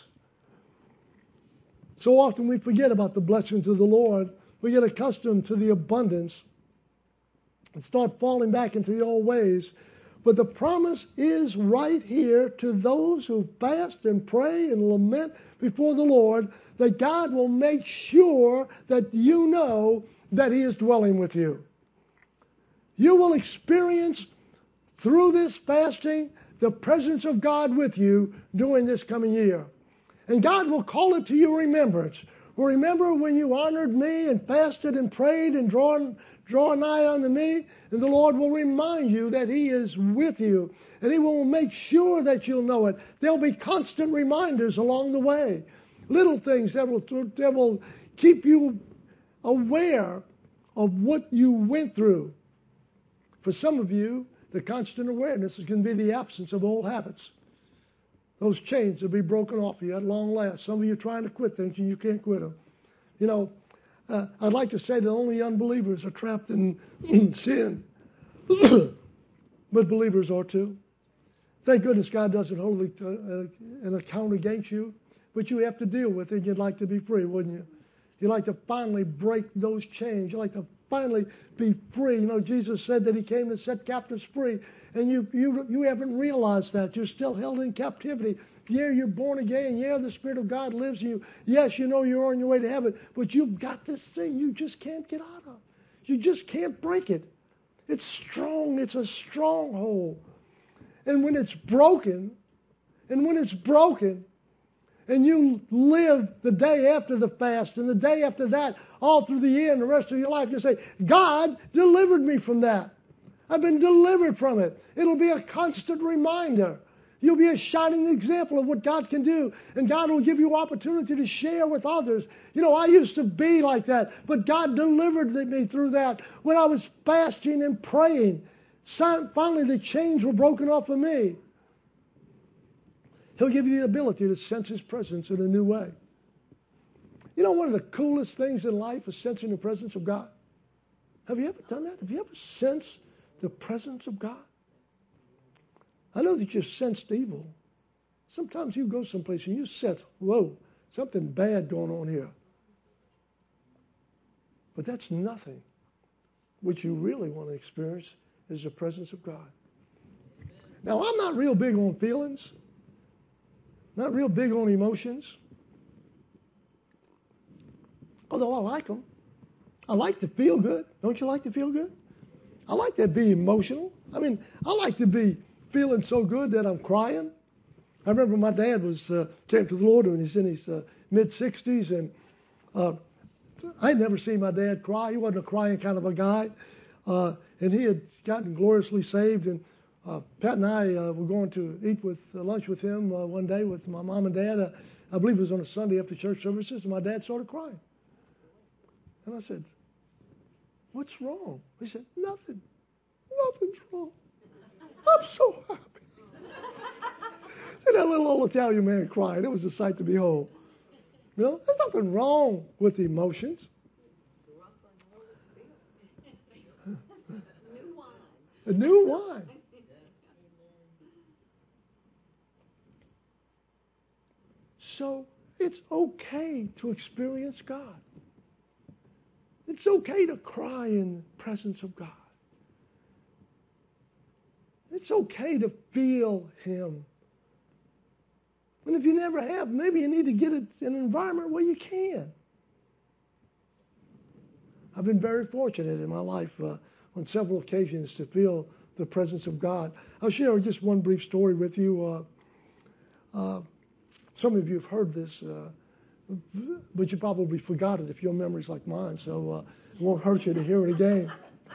So often we forget about the blessings of the Lord. We get accustomed to the abundance and start falling back into the old ways. But the promise is right here to those who fast and pray and lament before the Lord, that God will make sure that you know that He is dwelling with you. You will experience through this fasting the presence of God with you during this coming year. And God will call it to your remembrance. Well, remember when you honored me and fasted and prayed and draw nigh unto me, and the Lord will remind you that He is with you, and He will make sure that you'll know it. There'll be constant reminders along the way, little things that will keep you aware of what you went through. For some of you, the constant awareness is going to be the absence of old habits. Those chains will be broken off of you at long last. Some of you are trying to quit things and you can't quit them. You know, I'd like to say that only unbelievers are trapped in sin. But believers are too. Thank goodness God doesn't hold an account against you. But you have to deal with it. You'd like to be free, wouldn't you? You'd like to finally break those chains. You'd like to finally be free. You know, Jesus said that He came to set captives free. And you haven't realized that. You're still held in captivity. Yeah, you're born again. Yeah, the Spirit of God lives in you. Yes, you know you're on your way to heaven. But you've got this thing you just can't get out of. You just can't break it. It's strong. It's a stronghold. And when it's broken, and you live the day after the fast and the day after that, all through the end, the rest of your life, you say, God delivered me from that. I've been delivered from it. It'll be a constant reminder. You'll be a shining example of what God can do. And God will give you opportunity to share with others. You know, I used to be like that, but God delivered me through that when I was fasting and praying. Finally, the chains were broken off of me. He'll give you the ability to sense His presence in a new way. You know, one of the coolest things in life is sensing the presence of God. Have you ever done that? Have you ever sensed the presence of God? I know that you've sensed evil. Sometimes you go someplace and you sense, whoa, something bad going on here. But that's nothing. What you really want to experience is the presence of God. Now, I'm not real big on feelings. Not real big on emotions. Although I like them. I like to feel good. Don't you like to feel good? I like to be emotional. I mean, I like to be feeling so good that I'm crying. I remember my dad came to the Lord when he's in his mid-60s, and I'd never seen my dad cry. He wasn't a crying kind of a guy, and he had gotten gloriously saved. And Pat and I were going to eat lunch with him one day with my mom and dad. I believe it was on a Sunday after church services, and my dad started crying. And I said, "What's wrong?" He said, "Nothing. Nothing's wrong. I'm so happy." See that little old Italian man crying. It was a sight to behold. You know, there's nothing wrong with emotions. A new wine. So it's okay to experience God. It's okay to cry in the presence of God. It's okay to feel Him. And if you never have, maybe you need to get it in an environment where you can. I've been very fortunate in my life on several occasions to feel the presence of God. I'll share just one brief story with you. Some of you have heard this, but you probably forgot it if your memory's like mine, so it won't hurt you to hear it again.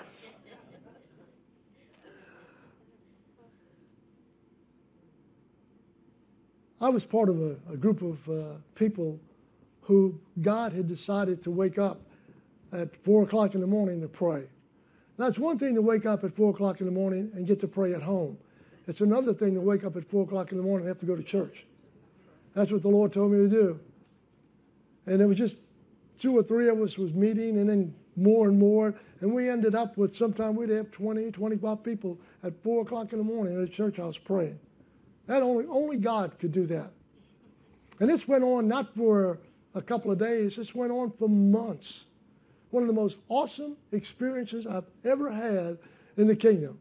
I was part of a group of people who God had decided to wake up at 4 o'clock in the morning to pray. Now, it's one thing to wake up at 4 o'clock in the morning and get to pray at home. It's another thing to wake up at 4 o'clock in the morning and have to go to church. That's what the Lord told me to do. And there was just 2 or 3 of us was meeting, and then more and more. And we ended up with, sometime we'd have 20, 25 people at 4 o'clock in the morning at a church house praying. That only God could do that. And this went on not for a couple of days. This went on for months. One of the most awesome experiences I've ever had in the kingdom.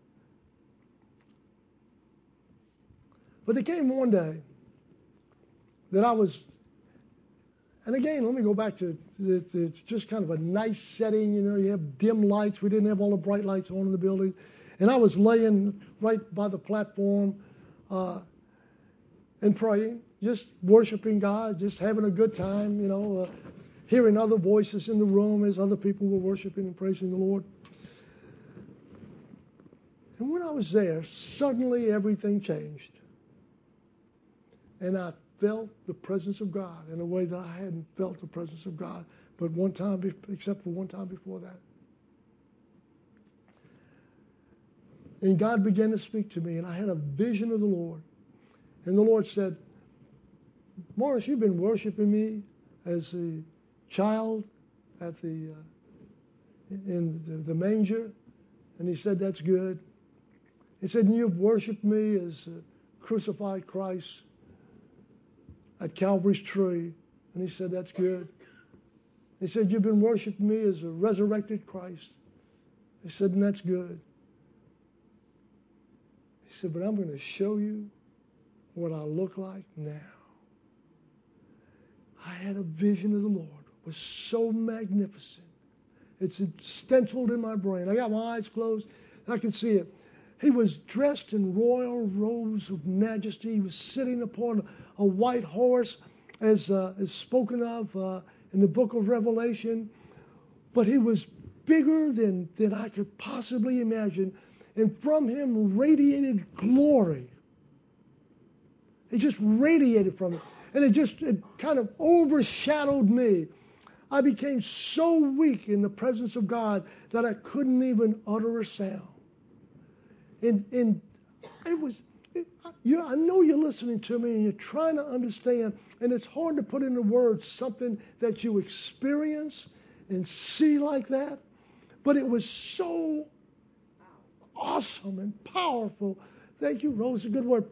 But there came one day that I was, and again, let me go back to it's just kind of a nice setting. You know, you have dim lights. We didn't have all the bright lights on in the building. And I was laying right by the platform and praying, just worshiping God, just having a good time, you know, hearing other voices in the room as other people were worshiping and praising the Lord. And when I was there, suddenly everything changed. And I felt the presence of God in a way that I hadn't felt the presence of God, but one time, except for one time before that. And God began to speak to me, and I had a vision of the Lord. And the Lord said, "Morris, you've been worshiping me as a child at in the manger." And He said, "That's good." He said, "And you've worshiped me as a crucified Christ at Calvary's tree." And He said, "That's good." He said, "You've been worshiping me as a resurrected Christ." He said, "And that's good." He said, "But I'm going to show you what I look like now." I had a vision of the Lord. It was so magnificent. It's stenciled in my brain. I got my eyes closed. I could see it. He was dressed in royal robes of majesty. He was sitting upon a white horse, as spoken of in the book of Revelation. But He was bigger than I could possibly imagine. And from Him radiated glory. It just radiated from it. And it kind of overshadowed me. I became so weak in the presence of God that I couldn't even utter a sound. And it was, I know you're listening to me and you're trying to understand, and it's hard to put into words something that you experience and see like that. But it was so awesome and powerful. Thank you, Rose, a good word.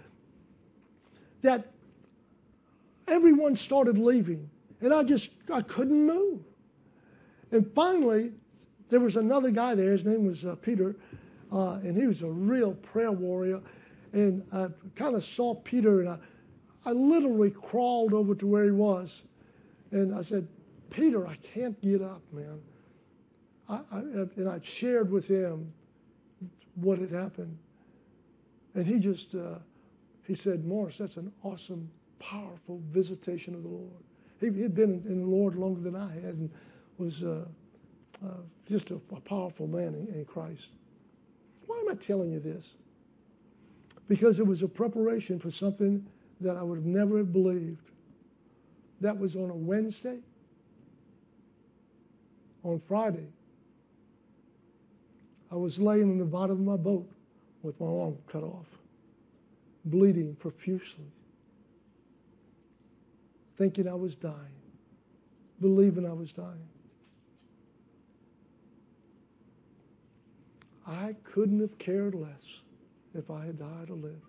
That everyone started leaving, and I couldn't move. And finally, there was another guy there. His name was Peter, and he was a real prayer warrior. And I kind of saw Peter, and I literally crawled over to where he was, and I said, "Peter, I can't get up, man." And I shared with him what had happened, and he he said, Morris, that's an awesome, powerful visitation of the Lord. He'd been in the Lord longer than I had and was just a powerful man in Christ. Why am I telling you this? Because it was a preparation for something that I would have never have believed. That was on a Wednesday. On Friday, I was laying in the bottom of my boat with my arm cut off, bleeding profusely, thinking I was dying, believing I was dying. I couldn't have cared less if I had died or lived.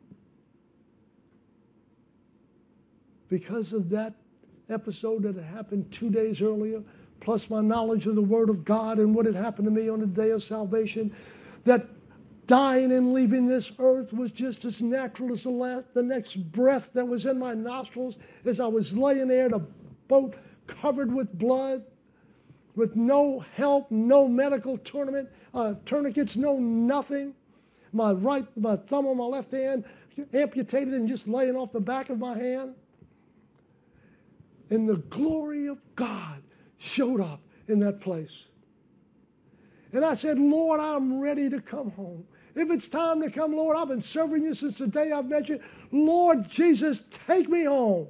Because of that episode that had happened 2 days earlier, plus my knowledge of the Word of God and what had happened to me on the day of salvation, that dying and leaving this earth was just as natural as the next breath that was in my nostrils as I was laying there in a boat covered with blood, with no help, no medical tourniquets, no nothing. My thumb on my left hand amputated and just laying off the back of my hand. And the glory of God showed up in that place. And I said, Lord, I'm ready to come home. If it's time to come, Lord, I've been serving you since the day I've met you. Lord Jesus, take me home.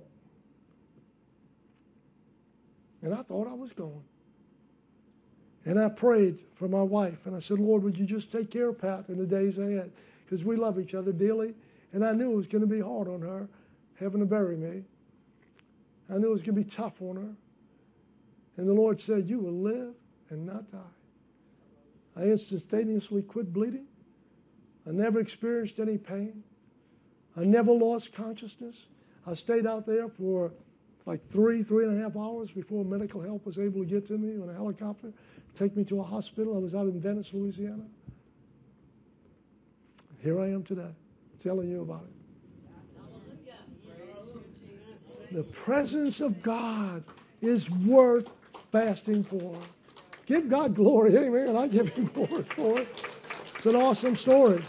And I thought I was going. And I prayed for my wife. And I said, Lord, would you just take care of Pat in the days ahead? Because we love each other dearly. And I knew it was going to be hard on her having to bury me. I knew it was going to be tough on her. And the Lord said, you will live and not die. I instantaneously quit bleeding. I never experienced any pain. I never lost consciousness. I stayed out there for like 3.5 hours before medical help was able to get to me on a helicopter, take me to a hospital. I was out in Venice, Louisiana. Here I am today, telling you about it. The presence of God is worth fasting for. Give God glory. Amen. I give him glory for it. It's an awesome story.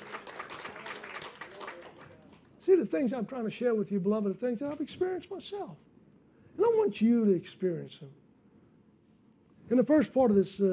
See, the things I'm trying to share with you, beloved, are things that I've experienced myself. And I want you to experience them. In the first part of this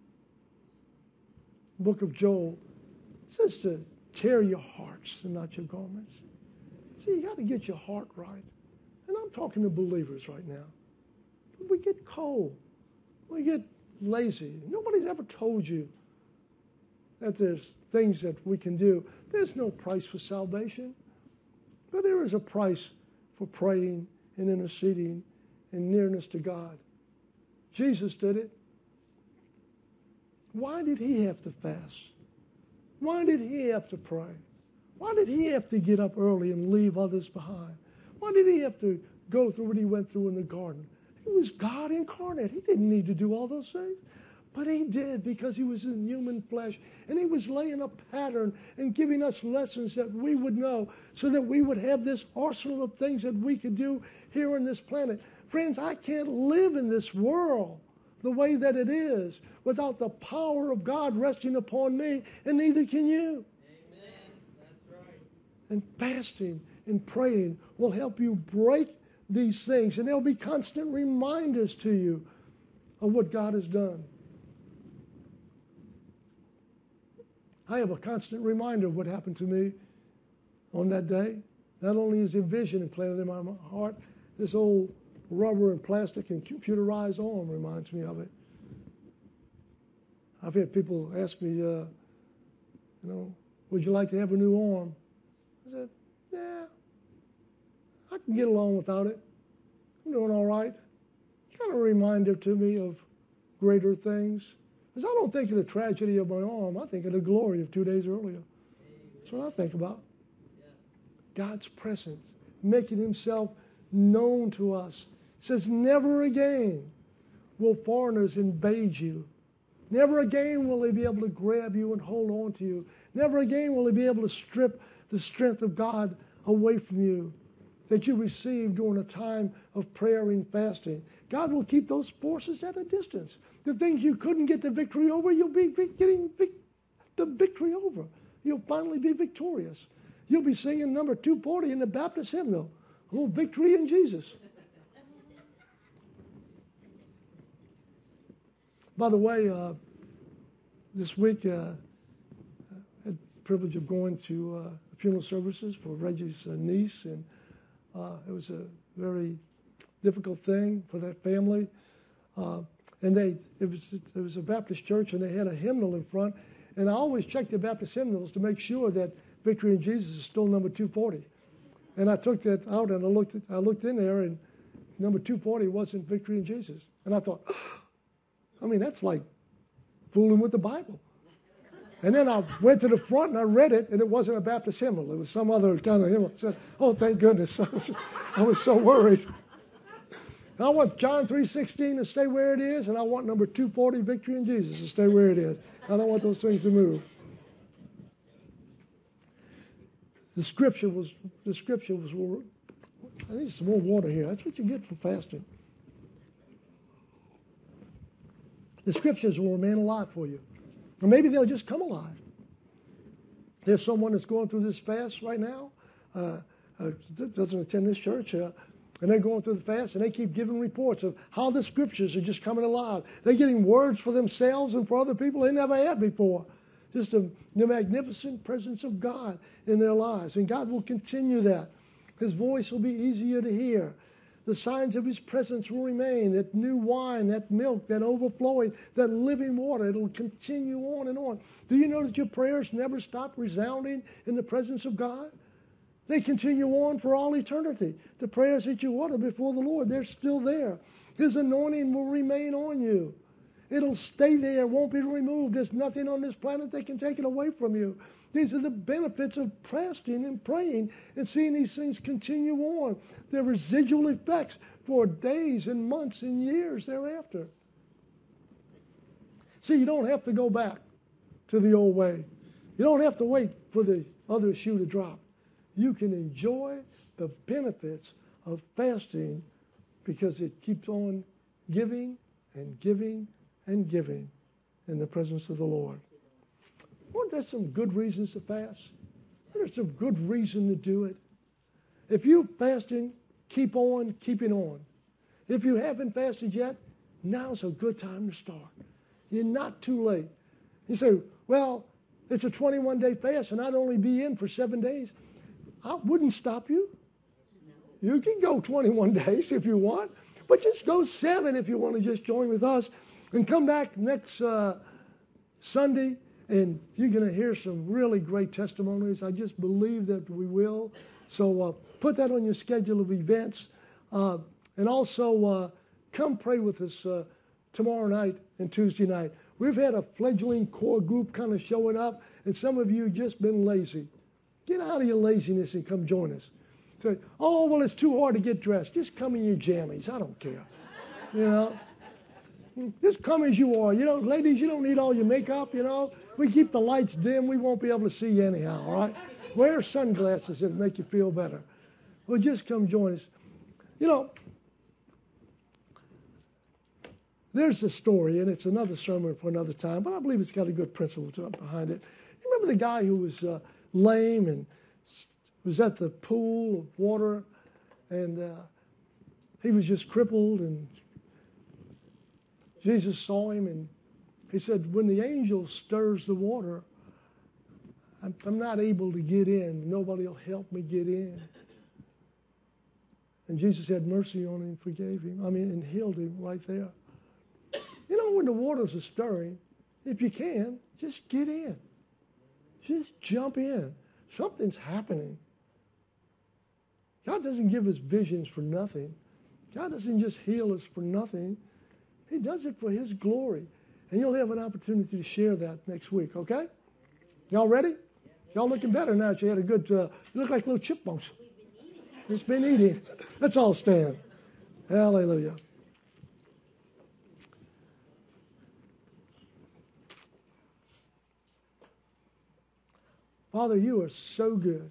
book of Joel, it says to tear your hearts and not your garments. See, you got to get your heart right. And I'm talking to believers right now. But we get cold. We get lazy. Nobody's ever told you that there's things that we can do. There's no price for salvation. But there is a price for praying and interceding and nearness to God. Jesus did it. Why did he have to fast? Why did he have to pray? Why did he have to get up early and leave others behind? Why did he have to go through what he went through in the garden? He was God incarnate. He didn't need to do all those things. But he did because he was in human flesh. And he was laying a pattern and giving us lessons that we would know so that we would have this arsenal of things that we could do here on this planet. Friends, I can't live in this world the way that it is without the power of God resting upon me, and neither can you. Amen. That's right. And fasting and praying will help you break these things, and there'll be constant reminders to you of what God has done. I have a constant reminder of what happened to me on that day. Not only is a vision implanted in my heart, this old rubber and plastic and computerized arm reminds me of it. I've had people ask me, would you like to have a new arm? I said, yeah, I can get along without it. I'm doing all right. It's kind of a reminder to me of greater things. Because I don't think of the tragedy of my arm. I think of the glory of 2 days earlier. That's what I think about. God's presence, making himself known to us. It says, never again will foreigners invade you. Never again will they be able to grab you and hold on to you. Never again will they be able to strip the strength of God away from you that you received during a time of prayer and fasting. God will keep those forces at a distance. The things you couldn't get the victory over, you'll be getting the victory over. You'll finally be victorious. you'll be singing number 240 in the Baptist hymnal. Oh, victory in Jesus. By the way, this week I had the privilege of going to funeral services for Reggie's niece, and it was a very difficult thing for that family. And it was a Baptist church, and they had a hymnal in front. And I always check the Baptist hymnals to make sure that Victory in Jesus is still number 240. And I took that out and I looked in there, and number 240 wasn't Victory in Jesus. And I thought, I mean, that's like fooling with the Bible. And then I went to the front and I read it, and it wasn't a Baptist hymnal. It was some other kind of hymnal. I said, oh, thank goodness. I was so worried. I want John 3:16 to stay where it is, and I want number 240, Victory in Jesus, to stay where it is. I don't want those things to move. The scripture was, I need some more water here. That's what you get for fasting. The scriptures will remain alive for you. Or maybe they'll just come alive. There's someone that's going through this fast right now, doesn't attend this church, and they're going through the fast, and they keep giving reports of how the scriptures are just coming alive. They're getting words for themselves and for other people they never had before. Just the magnificent presence of God in their lives. And God will continue that. His voice will be easier to hear. The signs of His presence will remain. That new wine, that milk, that overflowing, that living water, it'll continue on and on. Do you know that your prayers never stop resounding in the presence of God? They continue on for all eternity. The prayers that you utter before the Lord, they're still there. His anointing will remain on you. It'll stay there, it won't be removed. There's nothing on this planet that can take it away from you. These are the benefits of fasting and praying and seeing these things continue on. Their residual effects for days and months and years thereafter. See, you don't have to go back to the old way. You don't have to wait for the other shoe to drop. You can enjoy the benefits of fasting because it keeps on giving and giving and giving in the presence of the Lord. Aren't there some good reasons to fast? There's some good reason to do it. If you're fasting, keep on keeping on. If you haven't fasted yet, now's a good time to start. You're not too late. You say, well, it's a 21-day fast and I'd only be in for 7 days. I wouldn't stop you. You can go 21 days if you want, but just go 7 if you want to just join with us. And come back next Sunday, and you're going to hear some really great testimonies. I just believe that we will. So put that on your schedule of events. And also come pray with us tomorrow night and Tuesday night. We've had a fledgling core group kind of showing up, and some of you have just been lazy. Get out of your laziness and come join us. Say, oh, well, it's too hard to get dressed. Just come in your jammies. I don't care. You know? Just come as you are. You know, ladies, you don't need all your makeup, you know. We keep the lights dim. We won't be able to see you anyhow, all right? Wear sunglasses. It'll make you feel better. Well, just come join us. You know, there's a story, and it's another sermon for another time, but I believe it's got a good principle behind it. You remember the guy who was lame and was at the pool of water, and he was just crippled, and Jesus saw him, and he said, when the angel stirs the water, I'm not able to get in. Nobody will help me get in. And Jesus had mercy on him and forgave him. And healed him right there. You know, when the waters are stirring, if you can, just get in. Just jump in. Something's happening. God doesn't give us visions for nothing. God doesn't just heal us for nothing. He does it for His glory. And you'll have an opportunity to share that next week, okay? Y'all ready? Y'all looking better now that you had a good, you look like little chipmunks. It's been eating. Let's all stand. Hallelujah. Father, you are so good.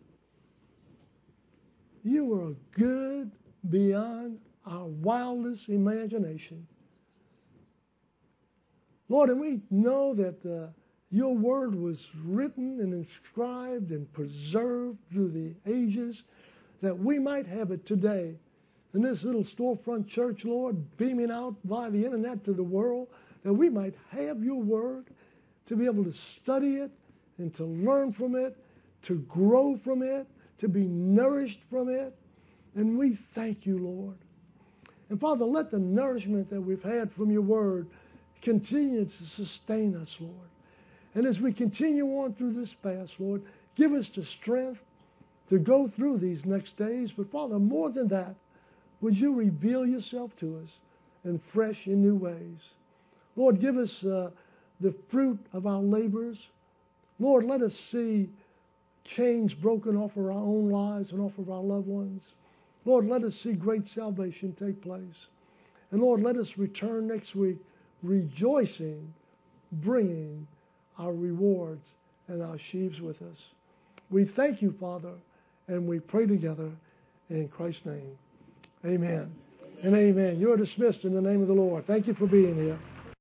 You are good beyond our wildest imagination. Lord, and we know that your word was written and inscribed and preserved through the ages, that we might have it today in this little storefront church, Lord, beaming out via the internet to the world, that we might have your word, to be able to study it and to learn from it, to grow from it, to be nourished from it. And we thank you, Lord. And Father, let the nourishment that we've had from your word continue to sustain us, Lord. And as we continue on through this fast, Lord, give us the strength to go through these next days. But Father, more than that, would you reveal yourself to us in fresh and new ways? Lord, give us the fruit of our labors. Lord, let us see chains broken off of our own lives and off of our loved ones. Lord, let us see great salvation take place. And Lord, let us return next week rejoicing, bringing our rewards and our sheaves with us. We thank you, Father, and we pray together in Christ's name. Amen and amen. You are dismissed in the name of the Lord. Thank you for being here.